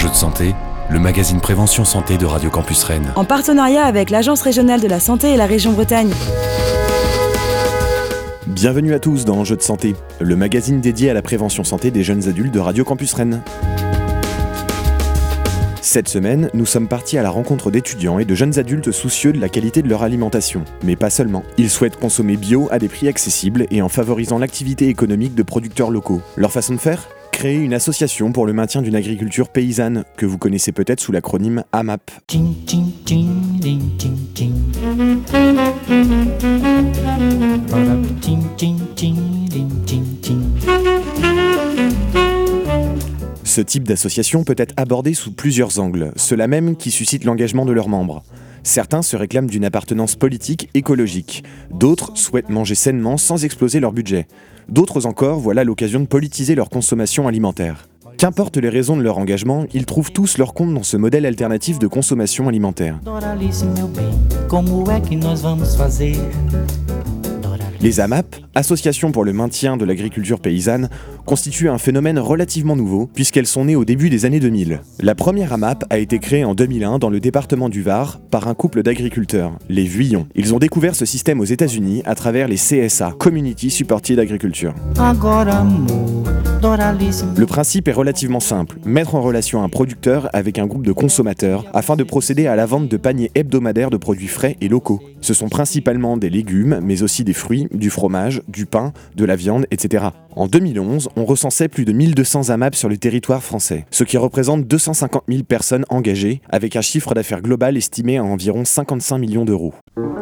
de santé, le magazine Prévention Santé de Radio Campus Rennes. En partenariat avec l'Agence régionale de la santé et la région Bretagne. Bienvenue à tous dans Enjeux de santé, le magazine dédié à la prévention santé des jeunes adultes de Radio Campus Rennes. Cette semaine, nous sommes partis à la rencontre d'étudiants et de jeunes adultes soucieux de la qualité de leur alimentation. Mais pas seulement. Ils souhaitent consommer bio à des prix accessibles et en favorisant l'activité économique de producteurs locaux. Leur façon de faire ? Créer une association pour le maintien d'une agriculture paysanne, que vous connaissez peut-être sous l'acronyme AMAP. Ce type d'association peut être abordé sous plusieurs angles, ceux-là même qui suscitent l'engagement de leurs membres. Certains se réclament d'une appartenance politique écologique, d'autres souhaitent manger sainement sans exploser leur budget. D'autres encore voient là l'occasion de politiser leur consommation alimentaire. Qu'importe les raisons de leur engagement, ils trouvent tous leur compte dans ce modèle alternatif de consommation alimentaire. Les AMAP, Associations pour le maintien de l'agriculture paysanne, constituent un phénomène relativement nouveau puisqu'elles sont nées au début des années 2000. La première AMAP a été créée en 2001 dans le département du Var par un couple d'agriculteurs, les Vuillons. Ils ont découvert ce système aux États-Unis à travers les CSA, Community Supported Agriculture. Le principe est relativement simple, mettre en relation un producteur avec un groupe de consommateurs afin de procéder à la vente de paniers hebdomadaires de produits frais et locaux. Ce sont principalement des légumes, mais aussi des fruits, du fromage, du pain, de la viande, etc. En 2011, on recensait plus de 1200 AMAP sur le territoire français, ce qui représente 250 000 personnes engagées, avec un chiffre d'affaires global estimé à environ 55 millions d'euros.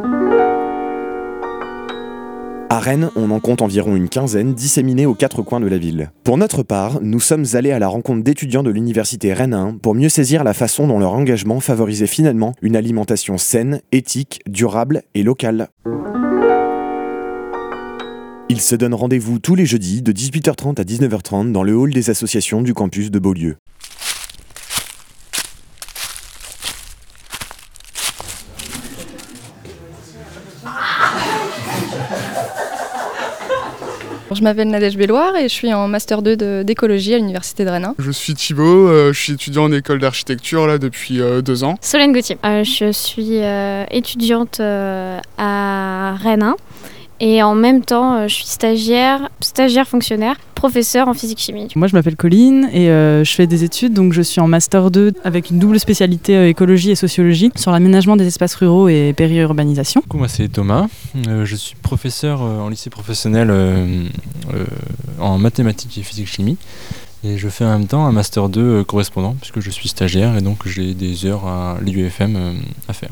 À Rennes, on en compte environ une quinzaine disséminés aux quatre coins de la ville. Pour notre part, nous sommes allés à la rencontre d'étudiants de l'université Rennes 1 pour mieux saisir la façon dont leur engagement favorisait finalement une alimentation saine, éthique, durable et locale. Ils se donnent rendez-vous tous les jeudis de 18h30 à 19h30 dans le hall des associations du campus de Beaulieu. Je m'appelle Nadège Belloir et je suis en Master 2 d'écologie à l'Université de Rennes. Je suis Thibaut, je suis étudiant en école d'architecture là, depuis 2 ans. Solène Gauthier, je suis étudiante à Rennes 1 et en même temps je suis stagiaire fonctionnaire, professeur en physique-chimie. Moi je m'appelle Colline et je fais des études, donc je suis en Master 2 avec une double spécialité écologie et sociologie sur l'aménagement des espaces ruraux et périurbanisation. Du coup, moi c'est Thomas, je suis professeur en lycée professionnel en mathématiques et physique-chimie et je fais en même temps un Master 2 correspondant puisque je suis stagiaire et donc j'ai des heures à l'IUFM à faire.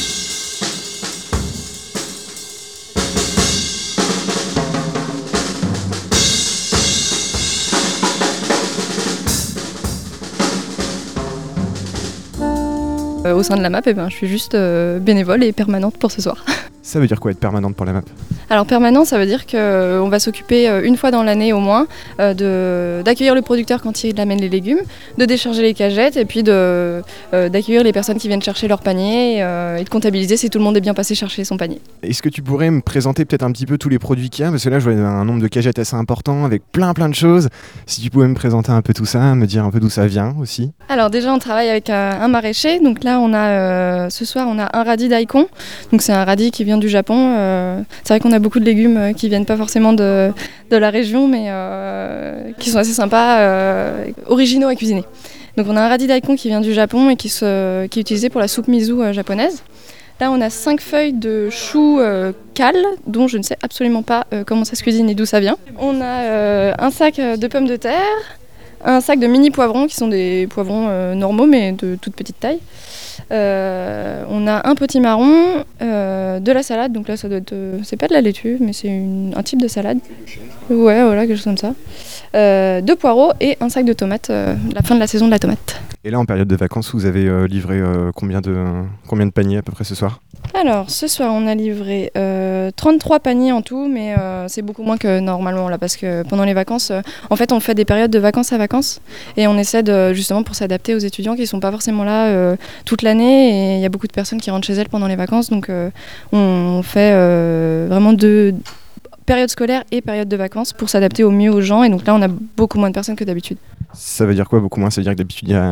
Au sein de la MAP, je suis juste bénévole et permanente pour ce soir. Ça veut dire quoi être permanente pour la MAP ? Alors permanent, ça veut dire qu'on va s'occuper une fois dans l'année au moins d'accueillir le producteur quand il amène les légumes, de décharger les cagettes et puis d'accueillir les personnes qui viennent chercher leur panier et de comptabiliser si tout le monde est bien passé chercher son panier. Est-ce que tu pourrais me présenter peut-être un petit peu tous les produits qu'il y a ? Parce que là je vois un nombre de cagettes assez important avec plein de choses. Si tu pouvais me présenter un peu tout ça, me dire un peu d'où ça vient aussi. Alors déjà on travaille avec un maraîcher, donc là on a ce soir on a un radis daikon, donc c'est un radis qui vient du Japon. C'est vrai qu'on a beaucoup de légumes qui viennent pas forcément de la région mais qui sont assez sympas, originaux à cuisiner. Donc on a un radis daikon qui vient du Japon et qui est utilisé pour la soupe miso japonaise. Là on a 5 feuilles de chou cal dont je ne sais absolument pas comment ça se cuisine et d'où ça vient. On a un sac de pommes de terre, un sac de mini poivrons qui sont des poivrons normaux mais de toute petite taille. On a un potimarron, de la salade, donc là ça doit être, c'est pas de la laitue mais c'est un type de salade. Ouais voilà, quelque chose comme ça. 2 poireaux et un sac de tomates, la fin de la saison de la tomate. Et là en période de vacances vous avez livré combien de paniers à peu près ce soir ? Alors ce soir on a livré 33 paniers en tout mais c'est beaucoup moins que normalement là parce que pendant les vacances en fait on fait des périodes de vacances à vacances et on essaie justement pour s'adapter aux étudiants qui sont pas forcément là toute l'année et il y a beaucoup de personnes qui rentrent chez elles pendant les vacances donc on fait vraiment 2 période scolaire et période de vacances pour s'adapter au mieux aux gens et donc là on a beaucoup moins de personnes que d'habitude. Ça veut dire quoi beaucoup moins ? Ça veut dire que d'habitude il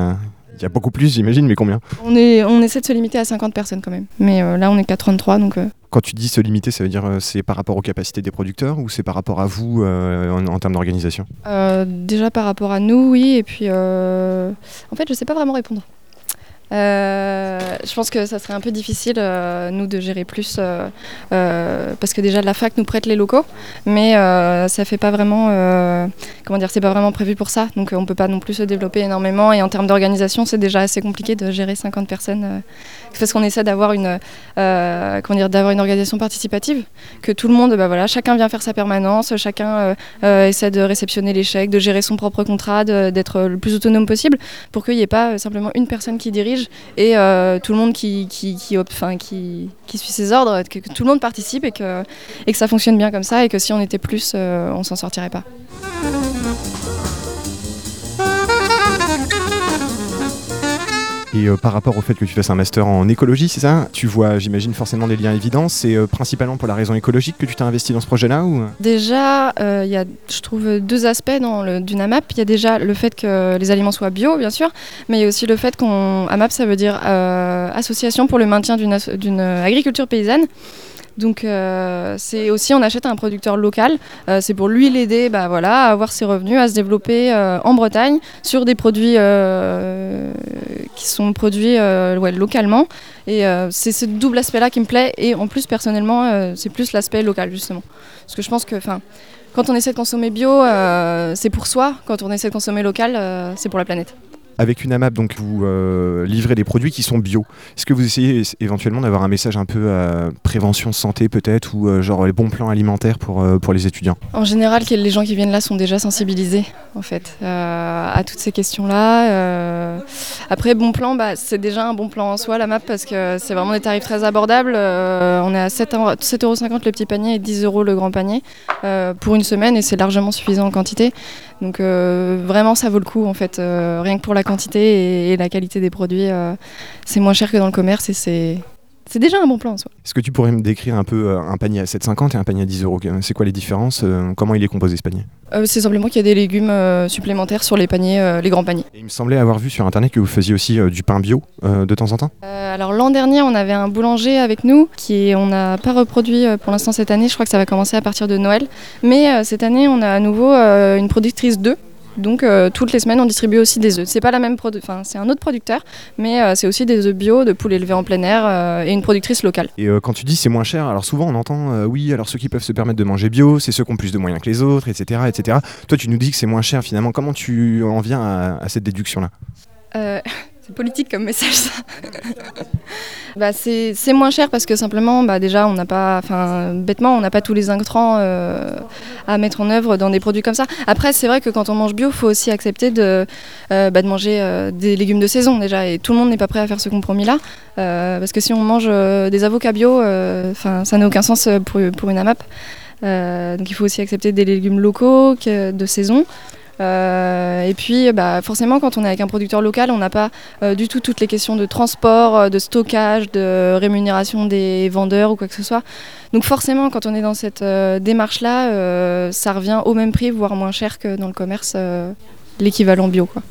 Il y a beaucoup plus, j'imagine, mais combien? On essaie de se limiter à 50 personnes quand même. Mais là, on est qu'à 33, donc... Quand tu dis se limiter, ça veut dire c'est par rapport aux capacités des producteurs ou c'est par rapport à vous en termes d'organisation? Déjà par rapport à nous, oui. Et puis, en fait, je sais pas vraiment répondre. Je pense que ça serait un peu difficile, nous, de gérer plus, parce que déjà la fac nous prête les locaux, mais ça fait pas vraiment, c'est pas vraiment prévu pour ça, donc on peut pas non plus se développer énormément, et en termes d'organisation, c'est déjà assez compliqué de gérer 50 personnes, parce qu'on essaie d'avoir d'avoir une organisation participative, que tout le monde, chacun vient faire sa permanence, chacun essaie de réceptionner les chèques, de gérer son propre contrat, d'être le plus autonome possible, pour qu'il n'y ait pas simplement une personne qui dirige et tout le monde qui suit ses ordres, que tout le monde participe et que ça fonctionne bien comme ça, et que si on était plus, on s'en sortirait pas. Et par rapport au fait que tu fasses un master en écologie, c'est ça? Tu vois, j'imagine, forcément des liens évidents. C'est principalement pour la raison écologique que tu t'es investi dans ce projet-là ou... Déjà, y a, je trouve, deux aspects d'une AMAP. Il y a déjà le fait que les aliments soient bio, bien sûr, mais il y a aussi le fait AMAP, ça veut dire Association pour le maintien d'une agriculture paysanne. Donc c'est aussi, on achète à un producteur local, c'est pour lui l'aider à avoir ses revenus, à se développer en Bretagne sur des produits qui sont produits localement, et c'est ce double aspect là qui me plaît, et en plus personnellement c'est plus l'aspect local justement, parce que je pense que quand on essaie de consommer bio, c'est pour soi, quand on essaie de consommer local, c'est pour la planète. Avec une AMAP, donc vous livrez des produits qui sont bio. Est-ce que vous essayez éventuellement d'avoir un message un peu prévention santé peut-être, ou genre les bons plans alimentaires pour les étudiants? En général, les gens qui viennent là sont déjà sensibilisés en fait à toutes ces questions-là. Après, bon plan, c'est déjà un bon plan en soi, l'AMAP, parce que c'est vraiment des tarifs très abordables. On est à 7,50€ le petit panier et 10€ le grand panier pour une semaine, et c'est largement suffisant en quantité. Donc vraiment, ça vaut le coup en fait, rien que pour la quantité et la qualité des produits, c'est moins cher que dans le commerce, et c'est déjà un bon plan en soi. Est-ce que tu pourrais me décrire un peu un panier à 7,50 et un panier à 10€? C'est quoi les différences? Comment il est composé ce panier? C'est simplement qu'il y a des légumes supplémentaires sur les paniers, les grands paniers. Et il me semblait avoir vu sur internet que vous faisiez aussi du pain bio de temps en temps? Alors l'an dernier, on avait un boulanger avec nous on n'a pas reproduit pour l'instant cette année. Je crois que ça va commencer à partir de Noël. Mais cette année, on a à nouveau une productrice d'œufs. Donc toutes les semaines on distribue aussi des œufs. C'est pas la même c'est un autre producteur, mais c'est aussi des œufs bio de poules élevées en plein air, et une productrice locale. Et quand tu dis c'est moins cher, alors souvent on entend oui, alors ceux qui peuvent se permettre de manger bio, c'est ceux qui ont plus de moyens que les autres, etc., etc. Toi tu nous dis que c'est moins cher finalement. Comment tu en viens à cette déduction-là? C'est politique comme message, ça. C'est moins cher parce que simplement, déjà, on n'a pas, bêtement, on n'a pas tous les intrants à mettre en œuvre dans des produits comme ça. Après, c'est vrai que quand on mange bio, il faut aussi accepter de manger des légumes de saison déjà, et tout le monde n'est pas prêt à faire ce compromis-là, parce que si on mange des avocats bio, ça n'a aucun sens pour une AMAP. Donc il faut aussi accepter des légumes locaux de saison. Et puis forcément, quand on est avec un producteur local, on n'a pas du tout toutes les questions de transport, de stockage, de rémunération des vendeurs ou quoi que ce soit. Donc forcément, quand on est dans cette démarche-là, ça revient au même prix, voire moins cher que dans le commerce, l'équivalent bio, quoi.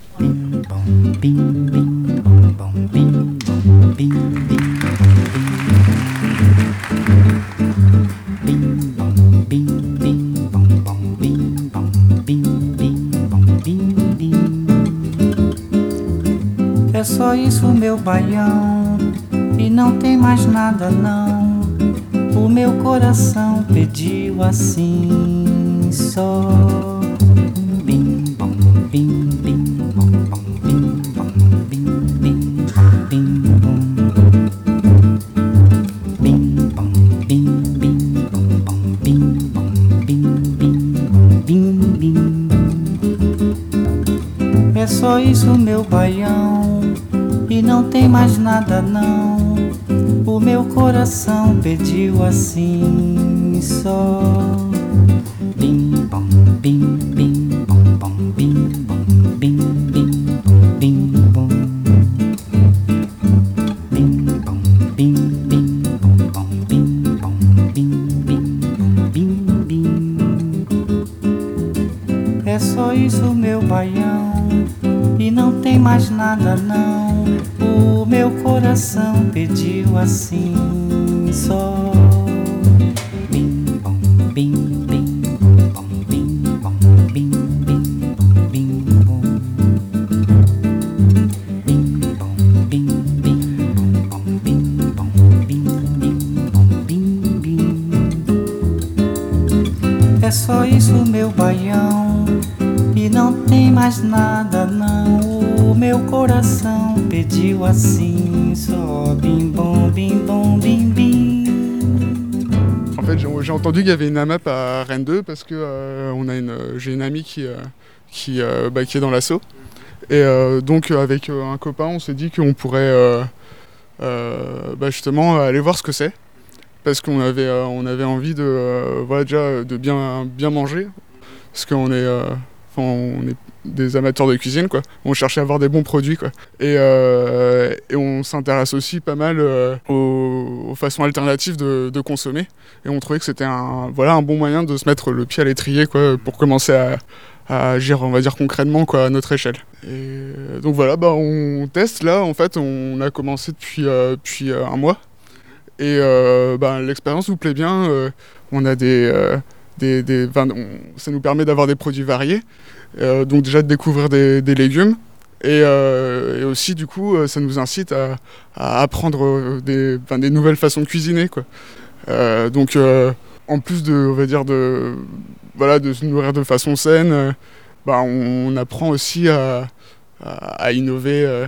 É só isso, meu baião, e não tem mais nada não. O meu coração pediu assim só. Bim bom, bim bim bom bom, bim bom, bim bim bim bom. Bim bom, bim bim bom bom, bim bom, bim bim bim bim. É só isso, meu baião, e não tem mais nada não. O meu coração pediu assim só. Bim bom, bim bim bom bom, bim bom, bim bim bim bom. Bim bom, bim bim bom bom, bim bom, bim bim bim bim. É só isso, meu baião, e não tem mais nada não. O meu coração pediu assim só. Bim bom bim bim bom bim bom bim bim bim bom bim bom bim bim bom bim bom bim bim bom bim bim. É só isso, meu baião, e não tem mais nada não. O meu coração pediu assim só bim bom bim bom bim bim. En fait, j'ai entendu qu'il y avait une AMAP à Rennes 2 parce que j'ai une amie qui est dans l'asso. Et donc avec un copain, on s'est dit qu'on pourrait justement aller voir ce que c'est. Parce qu'on avait envie de bien manger. Parce qu'on est des amateurs de cuisine, quoi. On cherchait à avoir des bons produits, quoi. Et on s'intéresse aussi pas mal aux façons alternatives de consommer. Et on trouvait que c'était un bon moyen de se mettre le pied à l'étrier, quoi, pour commencer à agir, on va dire, concrètement, quoi, à notre échelle. Et donc voilà, on teste là. En fait, on a commencé depuis un mois. Et l'expérience nous plaît bien. On a ça nous permet d'avoir des produits variés. Donc déjà de découvrir des légumes. Et aussi, du coup, ça nous incite à apprendre des nouvelles façons de cuisiner, quoi. Donc, en plus de se nourrir de façon saine, on apprend aussi à innover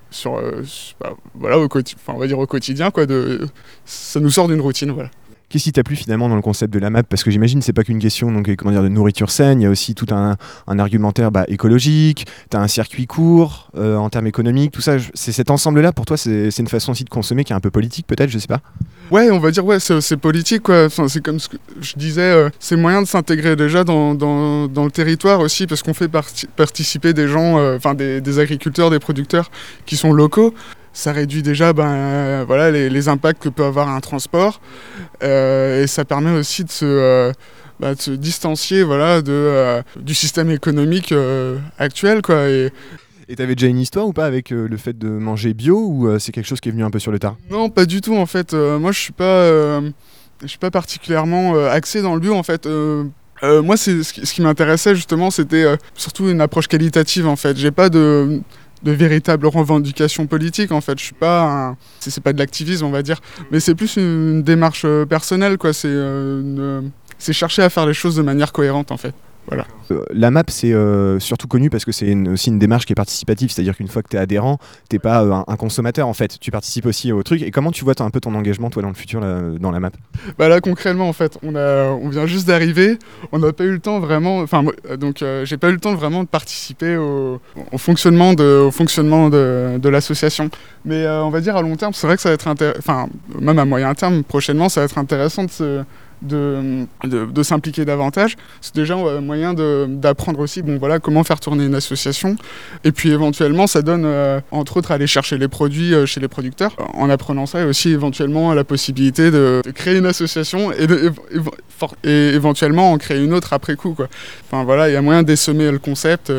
au quotidien, quoi. Ça nous sort d'une routine, voilà. Qu'est-ce qui t'a plu finalement dans le concept de l'AMAP ? Parce que j'imagine que c'est pas qu'une question de nourriture saine, il y a aussi tout un argumentaire écologique, tu as un circuit court en termes économiques, tout ça. C'est cet ensemble-là, pour toi, c'est une façon aussi de consommer qui est un peu politique peut-être, je sais pas ? Ouais, on va dire, c'est politique, quoi. Enfin, c'est comme ce que je disais, c'est moyen de s'intégrer déjà dans le territoire aussi, parce qu'on fait participer des gens, des agriculteurs, des producteurs qui sont locaux. Ça réduit déjà les impacts que peut avoir un transport, et ça permet aussi de se distancier du système économique actuel, quoi. Et t'avais déjà une histoire ou pas avec le fait de manger bio, ou c'est quelque chose qui est venu un peu sur le tard ? Non, pas du tout en fait. Moi je suis pas particulièrement axé dans le bio en fait. Moi ce qui m'intéressait justement, c'était surtout une approche qualitative en fait. J'ai pas de véritables revendications politiques en fait. Je suis pas c'est pas de l'activisme, on va dire, mais c'est plus une démarche personnelle, quoi. C'est chercher à faire les choses de manière cohérente en fait. Voilà. L'AMAP, c'est surtout connu parce que c'est aussi une démarche qui est participative, c'est-à-dire qu'une fois que tu es adhérent, tu n'es pas un consommateur en fait, tu participes aussi au truc. Et comment tu vois un peu ton engagement toi dans le futur dans l'AMAP ? Là concrètement en fait, on vient juste d'arriver, on n'a pas eu le temps vraiment, j'ai pas eu le temps vraiment de participer au fonctionnement de l'association. Mais on va dire à long terme, c'est vrai que ça va être même à moyen terme, prochainement, ça va être intéressant de s'impliquer davantage. C'est déjà un moyen d'apprendre aussi comment faire tourner une association, et puis éventuellement ça donne entre autres aller chercher les produits chez les producteurs. En apprenant ça, et aussi éventuellement la possibilité de créer une association et éventuellement en créer une autre après coup, quoi. Enfin voilà, il y a moyen d'essaimer le concept.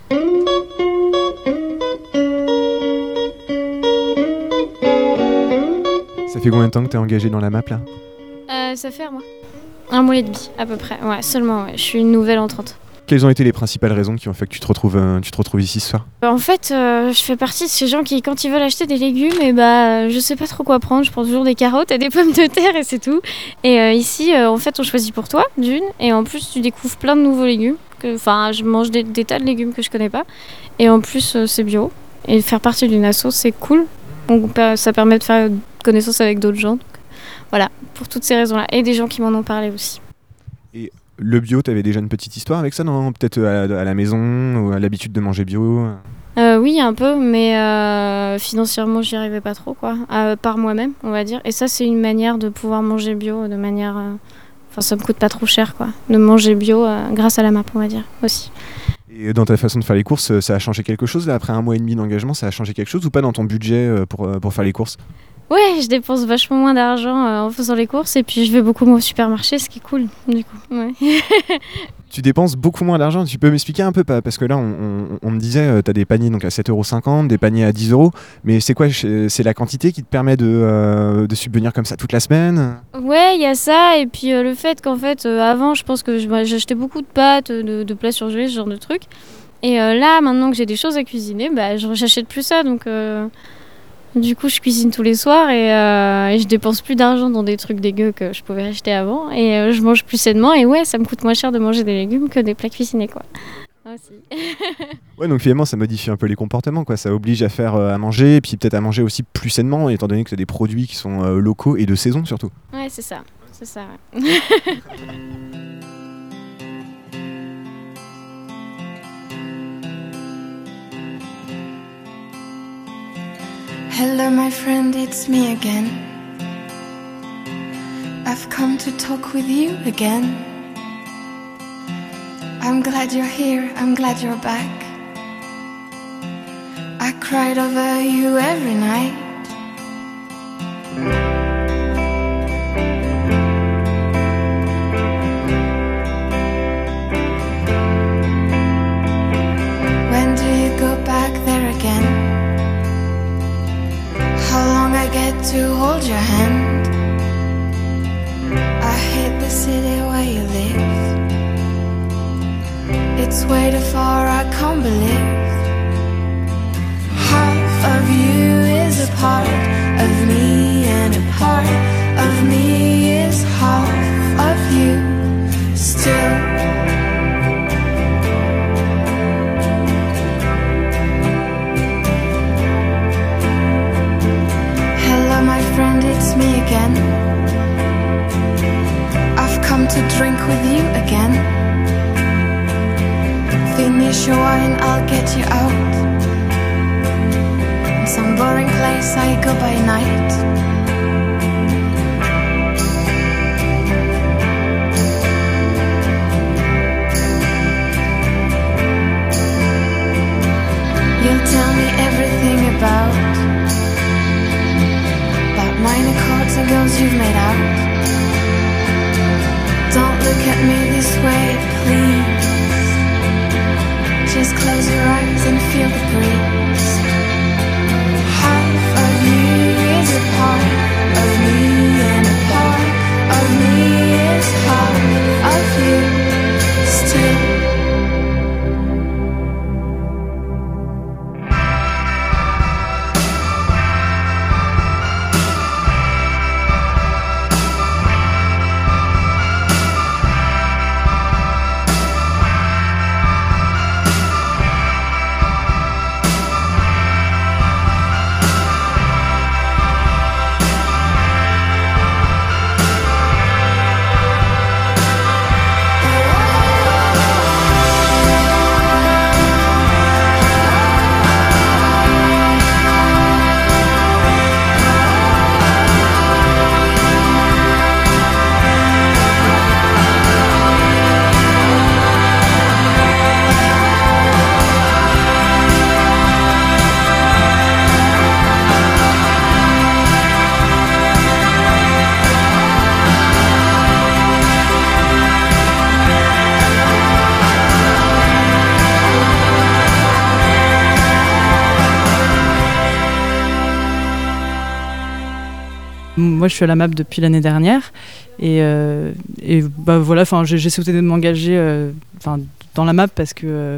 Ça fait combien de temps que tu es engagé dans l'AMAP là ? Ça fait un mois et demi à peu près, seulement. Je suis une nouvelle entrante. Quelles ont été les principales raisons qui ont fait que tu te retrouves ici ce soir ? En fait, je fais partie de ces gens qui, quand ils veulent acheter des légumes, je sais pas trop quoi prendre. Je prends toujours des carottes et des pommes de terre et c'est tout. Et ici, en fait, on choisit pour toi, d'une. Et en plus, tu découvres plein de nouveaux légumes. Je mange des tas de légumes que je connais pas. Et en plus, c'est bio. Et faire partie d'une asso, c'est cool. Donc, ça permet de faire connaissance avec d'autres gens. Donc, voilà, pour toutes ces raisons-là. Et des gens qui m'en ont parlé aussi. Et le bio, t'avais déjà une petite histoire avec ça, non ? Peut-être à la maison, ou à l'habitude de manger bio ? Oui, un peu, mais financièrement, j'y arrivais pas trop, quoi. Par moi-même, on va dire. Et ça, c'est une manière de pouvoir manger bio de manière... ça me coûte pas trop cher, quoi. De manger bio grâce à la MAP, on va dire, aussi. Et dans ta façon de faire les courses, ça a changé quelque chose là, après un mois et demi d'engagement, ça a changé quelque chose ou pas dans ton budget pour faire les courses ? Ouais, je dépense vachement moins d'argent en faisant les courses, et puis je vais beaucoup moins au supermarché, ce qui est cool, du coup. Ouais. Tu dépenses beaucoup moins d'argent. Tu peux m'expliquer un peu, parce que là, on me disait, tu as des paniers donc à 7,50 €, des paniers à 10 €. Mais c'est quoi? C'est la quantité qui te permet de subvenir comme ça toute la semaine? Ouais, il y a ça. Et puis le fait qu'en fait, avant, je pense que j'achetais beaucoup de pâtes, de plats surgelés, ce genre de trucs. Et là, maintenant que j'ai des choses à cuisiner, j'achète plus ça. Donc, du coup, je cuisine tous les soirs et je dépense plus d'argent dans des trucs dégueux que je pouvais acheter avant. Et je mange plus sainement. Et ouais, ça me coûte moins cher de manger des légumes que des plats cuisinés, quoi. Aussi. Ouais, donc finalement, ça modifie un peu les comportements, quoi. Ça oblige à faire à manger, et puis peut-être à manger aussi plus sainement, étant donné que tu as des produits qui sont locaux et de saison surtout. Ouais, c'est ça. C'est ça, ouais. Hello my friend, it's me again. I've come to talk with you again. I'm glad you're here, I'm glad you're back. I cried over you every night. When do you go back there again? How long I get to hold your hand? I hate the city where you live. It's way too far, I can't believe. Half of you is a part of me, and a part of me is half of you still. Hello my friend, it's me again. I've come to drink with you again. Finish your wine, I'll get you out. In some boring place I go by night. You'll tell me everything about minor chords and girls you've made out. Don't look at me this way, please. Just close your eyes and feel the breeze. Half of you is a part of me, and a part of me is half of you still. Moi, je suis à la MAP depuis l'année dernière et voilà, j'ai souhaité m'engager dans la MAP parce que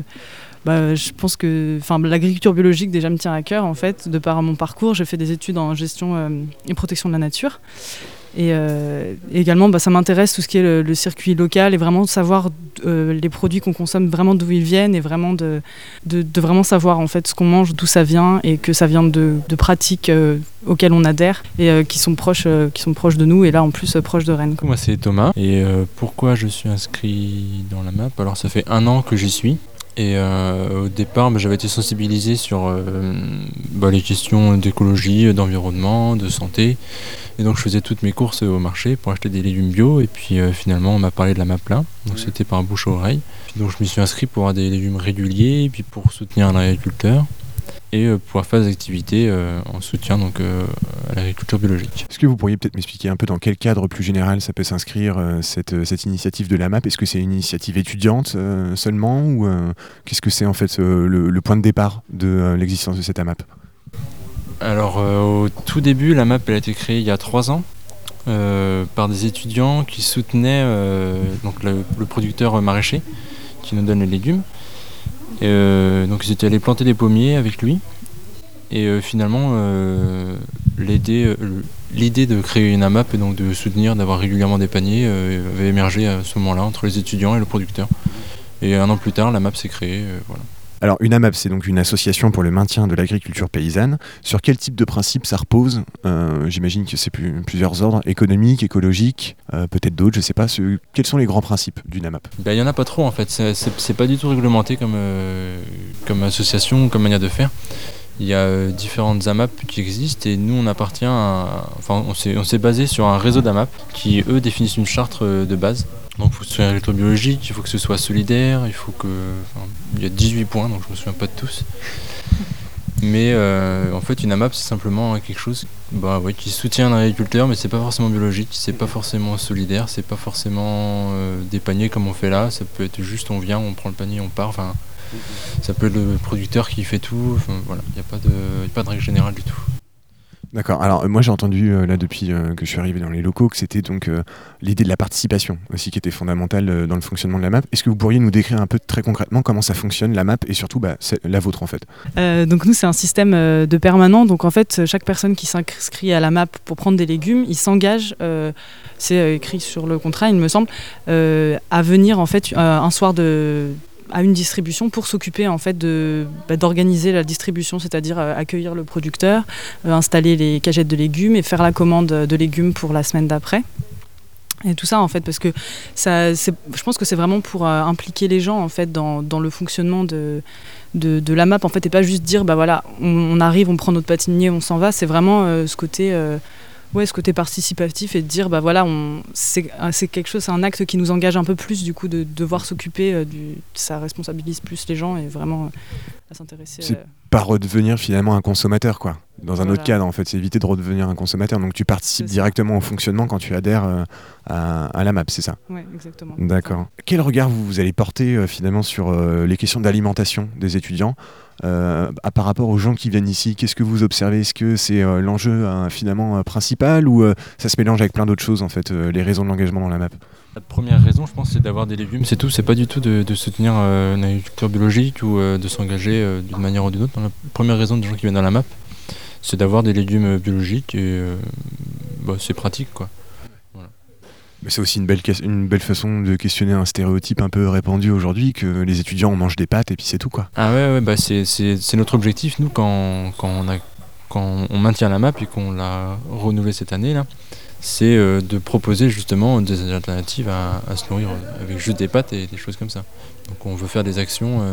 je pense que l'agriculture biologique déjà me tient à cœur en fait. De par mon parcours, j'ai fait des études en gestion et protection de la nature. Et également, ça m'intéresse tout ce qui est le circuit local et vraiment savoir les produits qu'on consomme, vraiment d'où ils viennent et vraiment de vraiment savoir en fait ce qu'on mange, d'où ça vient et que ça vient de pratiques auxquelles on adhère et qui sont proches de nous et là en plus proches de Rennes. Moi c'est Thomas et pourquoi je suis inscrit dans la MAP? Alors ça fait 1 an que j'y suis. Et au départ, j'avais été sensibilisé sur les questions d'écologie, d'environnement, de santé. Et donc je faisais toutes mes courses au marché pour acheter des légumes bio. Et puis finalement, on m'a parlé de la MAP là. Donc c'était par bouche à oreille. Puis, donc je me suis inscrit pour avoir des légumes réguliers et puis pour soutenir un agriculteur. et pouvoir faire des activités en soutien donc, à l'agriculture biologique. Est-ce que vous pourriez peut-être m'expliquer un peu dans quel cadre plus général ça peut s'inscrire, cette initiative de la MAP? Est-ce que c'est une initiative étudiante seulement ou qu'est-ce que c'est en fait le point de départ de l'existence de cette AMAP? Alors au tout début, la MAP elle a été créée il y a 3 ans par des étudiants qui soutenaient donc le producteur maraîcher qui nous donne les légumes. Donc ils étaient allés planter des pommiers avec lui et finalement l'idée de créer une AMAP et donc de soutenir, d'avoir régulièrement des paniers avait émergé à ce moment-là entre les étudiants et le producteur. Et 1 an plus tard, l'AMAP s'est créée. Voilà. Alors une AMAP, c'est donc une association pour le maintien de l'agriculture paysanne. Sur quel type de principe ça repose? J'imagine que c'est plusieurs ordres, économiques, écologiques, peut-être d'autres, je ne sais pas. Quels sont les grands principes d'une AMAP? Il n'y en a pas trop en fait, c'est pas du tout réglementé comme association, comme manière de faire. Il y a différentes AMAP qui existent et nous on appartient on s'est basé sur un réseau d'AMAP qui eux définissent une charte de base. Donc il faut que ce soit agriculture biologique, il faut que ce soit solidaire, il y a 18 points donc je me souviens pas de tous. Mais en fait une AMAP c'est simplement quelque chose qui soutient un agriculteur mais c'est pas forcément biologique, c'est pas forcément solidaire, c'est pas forcément des paniers comme on fait là, ça peut être juste on vient, on prend le panier, on part, ça peut être le producteur qui fait tout, voilà, il n'y a pas de règle générale du tout. D'accord, alors moi j'ai entendu là depuis que je suis arrivé dans les locaux que c'était donc l'idée de la participation aussi qui était fondamentale dans le fonctionnement de la MAP. Est-ce que vous pourriez nous décrire un peu très concrètement comment ça fonctionne la MAP et surtout la vôtre en fait? Donc nous c'est un système de permanent, donc en fait chaque personne qui s'inscrit à la MAP pour prendre des légumes, il s'engage, c'est écrit sur le contrat il me semble, à venir en fait un soir à une distribution pour s'occuper en fait d'organiser la distribution, c'est-à-dire accueillir le producteur, installer les cagettes de légumes et faire la commande de légumes pour la semaine d'après. Et tout ça en fait parce que je pense que c'est vraiment pour impliquer les gens en fait dans le fonctionnement de la MAP en fait et pas juste dire voilà on arrive, on prend notre patinier, on s'en va. C'est vraiment ce côté participatif et de dire c'est quelque chose, c'est un acte qui nous engage un peu plus du coup de devoir s'occuper ça responsabilise plus les gens et vraiment à s'intéresser. C'est pas redevenir finalement un consommateur quoi. Dans un autre cadre en fait, c'est éviter de redevenir un consommateur. Donc tu participes directement au fonctionnement quand tu adhères à la MAP, c'est ça? Oui, exactement. D'accord. Quel regard vous allez porter finalement sur les questions d'alimentation des étudiants par rapport aux gens qui viennent ici? Qu'est-ce que vous observez? Est-ce que c'est l'enjeu finalement principal ou ça se mélange avec plein d'autres choses en fait, les raisons de l'engagement dans la MAP? La première raison, je pense, c'est d'avoir des légumes, c'est tout. C'est pas du tout de soutenir une agriculture biologique ou de s'engager d'une manière ou d'une autre. La première raison des gens qui viennent à la MAP, c'est d'avoir des légumes biologiques et c'est pratique, quoi. Voilà. Mais c'est aussi une belle façon de questionner un stéréotype un peu répandu aujourd'hui que les étudiants on mange des pâtes et puis c'est tout, quoi. Ah ouais, c'est notre objectif, nous, quand on maintient la MAP et qu'on l'a renouvelée cette année, là. C'est de proposer justement des alternatives à se nourrir avec juste des pâtes et des choses comme ça. Donc on veut faire des actions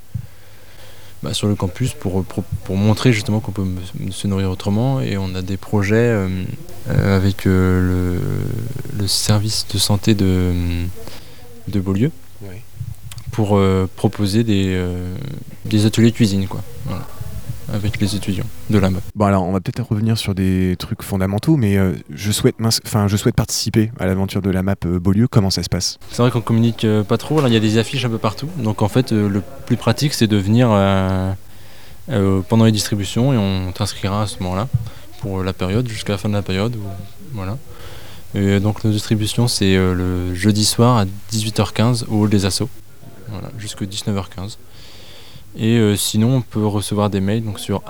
sur le campus pour montrer justement qu'on peut se nourrir autrement et on a des projets avec le service de santé de Beaulieu pour proposer des ateliers cuisine quoi. Voilà. Avec les étudiants de la MAP. Bon alors on va peut-être revenir sur des trucs fondamentaux mais je souhaite participer à l'aventure de la MAP Beaulieu, comment ça se passe? C'est vrai qu'on communique pas trop, il y a des affiches un peu partout, donc en fait le plus pratique c'est de venir pendant les distributions et on t'inscrira à ce moment-là pour la période, jusqu'à la fin de la période. Voilà. Et donc nos distributions c'est le jeudi soir à 18h15 au hall des Assos, voilà, jusqu'à 19h15. Et sinon, on peut recevoir des mails donc sur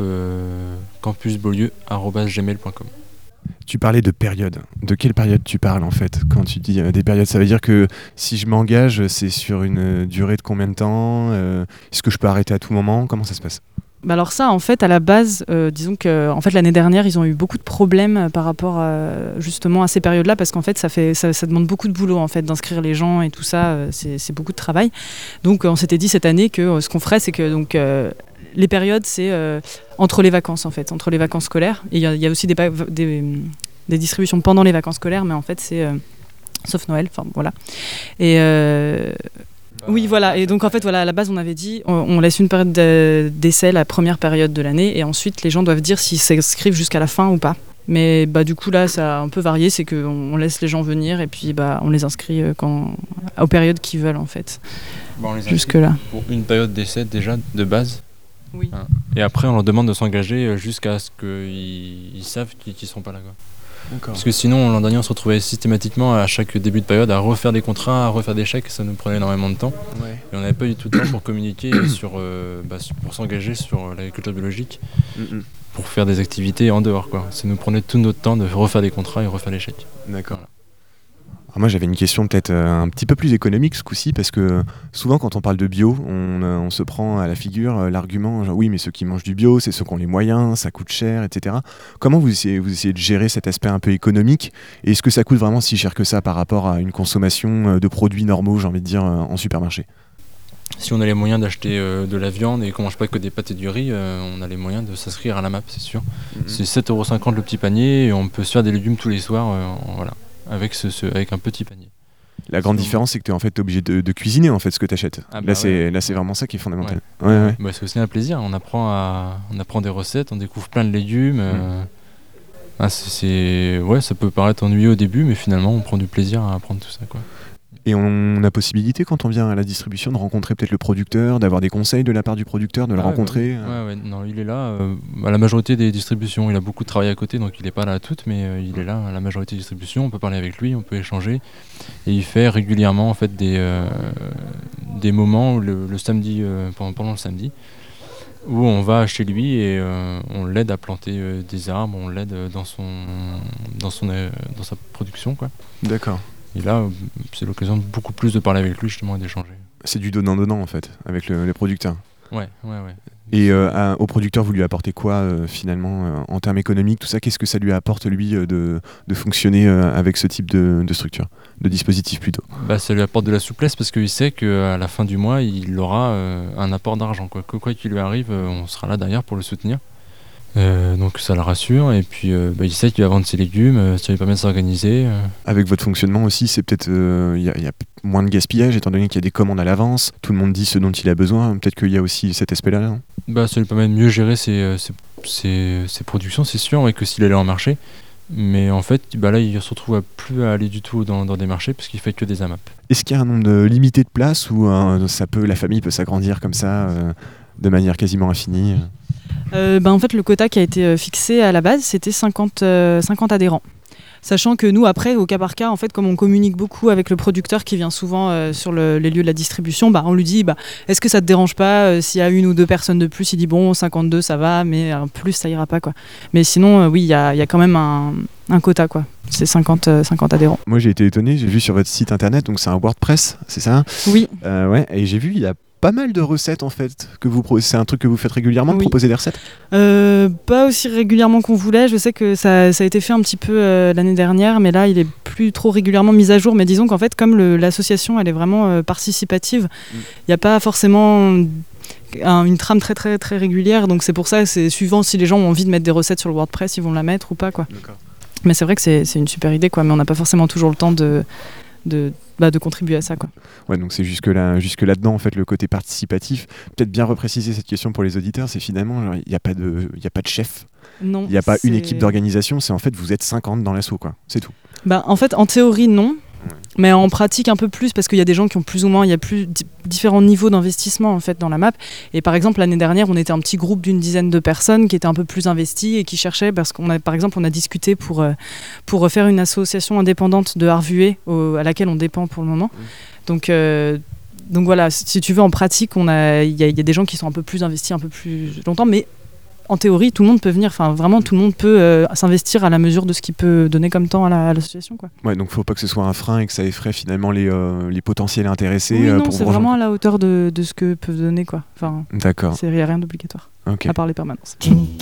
amapcampusbeaulieu@gmail.com. Tu parlais de période. De quelle période tu parles en fait quand tu dis des périodes? Ça veut dire que si je m'engage, c'est sur une durée de combien de temps? Est-ce que je peux arrêter à tout moment? Comment ça se passe? Alors ça, en fait, à la base, disons que en fait, l'année dernière, ils ont eu beaucoup de problèmes par rapport justement à ces périodes-là, parce qu'en fait, ça demande beaucoup de boulot en fait, d'inscrire les gens et tout ça, c'est beaucoup de travail. Donc, on s'était dit cette année que ce qu'on ferait, c'est que donc les périodes, c'est entre les vacances en fait, entre les vacances scolaires. Et il y a aussi des distributions pendant les vacances scolaires, mais en fait, c'est sauf Noël, enfin voilà. Et Oui, voilà. Et donc en fait, voilà, à la base, on avait dit, on laisse une période d'essai, la première période de l'année, et ensuite les gens doivent dire s'ils s'inscrivent jusqu'à la fin ou pas. Mais du coup là, ça a un peu varié, c'est qu'on laisse les gens venir et puis on les inscrit aux périodes qu'ils veulent en fait. On les jusque là. Pour une période d'essai déjà de base. Oui. Hein. Et après, on leur demande de s'engager jusqu'à ce qu'ils savent qu'ils ne seront pas là, quoi. D'accord. Parce que sinon, l'an dernier, on se retrouvait systématiquement à chaque début de période à refaire des contrats, à refaire des chèques, ça nous prenait énormément de temps. Ouais. Et on n'avait pas du tout de temps pour communiquer pour s'engager sur l'agriculture biologique, pour faire des activités en dehors, quoi. Ça nous prenait tout notre temps de refaire des contrats et refaire les chèques. D'accord. Voilà. Alors moi j'avais une question peut-être un petit peu plus économique ce coup-ci, parce que souvent quand on parle de bio, on se prend à la figure l'argument genre, oui mais ceux qui mangent du bio c'est ceux qui ont les moyens, ça coûte cher, etc. Comment vous essayez de gérer cet aspect un peu économique, et est-ce que ça coûte vraiment si cher que ça par rapport à une consommation de produits normaux, j'ai envie de dire, en supermarché? Si on a les moyens d'acheter de la viande et qu'on mange pas que des pâtes et du riz, on a les moyens de s'inscrire à la MAP, c'est sûr. C'est 7,50 € le petit panier, et on peut se faire des légumes tous les soirs, voilà. Avec un petit panier. La grande différence, c'est que tu es en fait obligé de cuisiner en fait ce que tu achètes. Là, c'est vraiment ça qui est fondamental. Ouais. Bah, c'est aussi un plaisir. On apprend des recettes, on découvre plein de légumes. Ça peut paraître ennuyeux au début, mais finalement, on prend du plaisir à apprendre tout ça, quoi. Et on a possibilité, quand on vient à la distribution, de rencontrer peut-être le producteur, d'avoir des conseils de la part du producteur, de le rencontrer. Non, il est là à la majorité des distributions. Il a beaucoup de travail à côté, donc il n'est pas là à toutes, mais il est là à la majorité des distributions. On peut parler avec lui, on peut échanger. Et il fait régulièrement en fait des moments où le samedi, pendant le samedi, où on va chez lui et on l'aide à planter des arbres, on l'aide dans sa production, quoi. D'accord. Et là, c'est l'occasion beaucoup plus de parler avec lui, justement, et d'échanger. C'est du donnant-donnant, en fait, avec les producteurs. Ouais. Et au producteur, vous lui apportez quoi, finalement, en termes économiques, tout ça? Qu'est-ce que ça lui apporte, lui, de fonctionner avec ce type de structure, de dispositif, plutôt? Ça lui apporte de la souplesse, parce qu'il sait qu'à la fin du mois, il aura un apport d'argent, quoi. Quoi qu'il lui arrive, on sera là derrière pour le soutenir. Donc ça le rassure, et puis il sait qu'il va vendre ses légumes, ça lui permet de s'organiser. Avec votre fonctionnement aussi, c'est peut-être y a moins de gaspillage, étant donné qu'il y a des commandes à l'avance, tout le monde dit ce dont il a besoin, peut-être qu'il y a aussi cet aspect-là, non? Ça lui permet de mieux gérer ses productions, c'est sûr, et que s'il allait en marché. Mais en fait, là, il se retrouve à plus aller du tout dans des marchés, parce qu'il fait que des AMAP. Est-ce qu'il y a un nombre limité de places, ou la famille peut s'agrandir comme ça, de manière quasiment infinie? En fait, le quota qui a été fixé à la base, c'était 50 adhérents. Sachant que nous, après, au cas par cas, en fait, comme on communique beaucoup avec le producteur qui vient souvent sur les lieux de la distribution, on lui dit est-ce que ça te dérange pas s'il y a une ou deux personnes de plus? Il dit 52 ça va, mais plus ça ira pas, quoi. Mais sinon, oui, il y a quand même un quota, quoi. C'est 50 adhérents. Moi, j'ai été étonné, j'ai vu sur votre site internet, donc c'est un WordPress, c'est ça? Oui. Et j'ai vu, il y a pas mal de recettes en fait, c'est un truc que vous faites régulièrement, de proposer des recettes? Pas aussi régulièrement qu'on voulait, je sais que ça a été fait un petit peu l'année dernière, mais là il est plus trop régulièrement mis à jour, mais disons qu'en fait comme l'association elle est vraiment participative, il n'y a pas forcément une trame très très très régulière, donc c'est pour ça, c'est suivant si les gens ont envie de mettre des recettes sur le WordPress, ils vont la mettre ou pas, quoi. D'accord. Mais c'est vrai que c'est une super idée, quoi, mais on n'a pas forcément toujours le temps de contribuer à ça, quoi. Ouais, donc c'est jusque là-dedans en fait le côté participatif. Peut-être bien repréciser cette question pour les auditeurs, c'est finalement il n'y a pas de chef. Non. Il n'y a pas une équipe d'organisation, c'est en fait vous êtes 50 dans l'asso, quoi. C'est tout. En fait, en théorie non. Mais en pratique un peu plus, parce qu'il y a des gens qui ont plus ou moins, il y a plus différents niveaux d'investissement en fait dans la MAP. Et par exemple l'année dernière, on était un petit groupe d'une dizaine de personnes qui étaient un peu plus investies et qui cherchaient, parce qu'on a par exemple on a discuté pour faire une association indépendante de Arvué à laquelle on dépend pour le moment. Donc voilà, si tu veux, en pratique, il y a des gens qui sont un peu plus investis, un peu plus longtemps, mais en théorie, tout le monde peut venir, vraiment tout le monde peut s'investir à la mesure de ce qu'il peut donner comme temps à l'association, quoi. Ouais, donc faut pas que ce soit un frein et que ça effraie finalement les potentiels intéressés. Oui, non, c'est vraiment à la hauteur de ce que peuvent donner, quoi. D'accord. Il n'y a rien d'obligatoire. Ok. à part les permanences.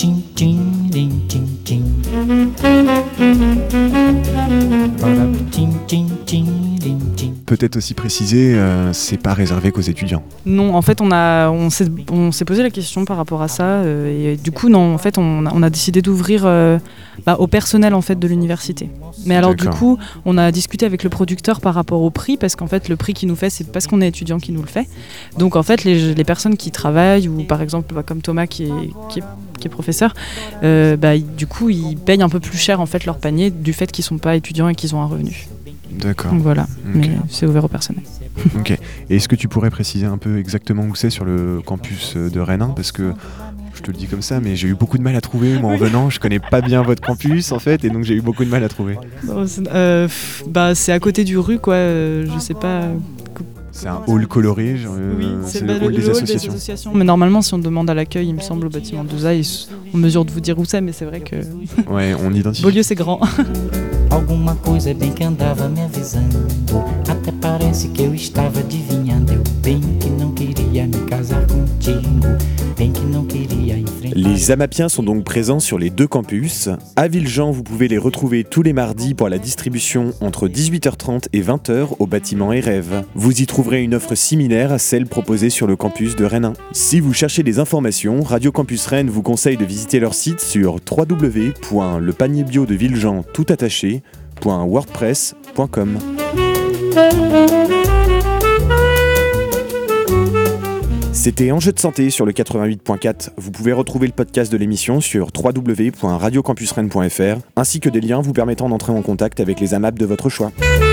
Peut-être aussi préciser, c'est pas réservé qu'aux étudiants. Non, en fait, on s'est posé la question par rapport à ça, et du coup, non, en fait, on a décidé d'ouvrir au personnel en fait de l'université. Mais alors, du coup, on a discuté avec le producteur par rapport au prix, parce qu'en fait, le prix qu'il nous fait, c'est parce qu'on est étudiant qu'il nous le fait. Donc, en fait, les personnes qui travaillent, ou par exemple, comme Thomas qui est professeur, du coup, ils payent un peu plus cher en fait leur panier du fait qu'ils sont pas étudiants et qu'ils ont un revenu. D'accord. Donc voilà, Okay. mais c'est ouvert au personnel. Ok. Et est-ce que tu pourrais préciser un peu exactement où c'est sur le campus de Rennes 1 ? Parce que je te le dis comme ça, mais j'ai eu beaucoup de mal à trouver. Moi, en venant, je connais pas bien votre campus en fait, et donc j'ai eu beaucoup de mal à trouver. C'est à côté du rue, quoi. Je sais pas. C'est un hall coloré, Oui, c'est le hall des associations. Mais normalement, si on demande à l'accueil, il me semble, au bâtiment 2A, on mesure de vous dire où c'est, mais c'est vrai que. Ouais, on identifie. Beaulieu, c'est grand. Alguma coisa bem que andava me avisando. Até parece que eu estava adivinhando. Eu bem que não queria me casar contigo. Bem que não queria enfrentar. Les Amapiens sont donc présents sur les deux campus. À Villejean, vous pouvez les retrouver tous les mardis pour la distribution entre 18h30 et 20h au bâtiment REV. Vous y trouverez une offre similaire à celle proposée sur le campus de Rennes 1. Si vous cherchez des informations, Radio Campus Rennes vous conseille de visiter leur site sur www.lepanierbiodevillejean tout attaché .wordpress.com. C'était Enjeux de santé sur le 88.4. Vous pouvez retrouver le podcast de l'émission sur www.radiocampusrennes.fr ainsi que des liens vous permettant d'entrer en contact avec les AMAP de votre choix.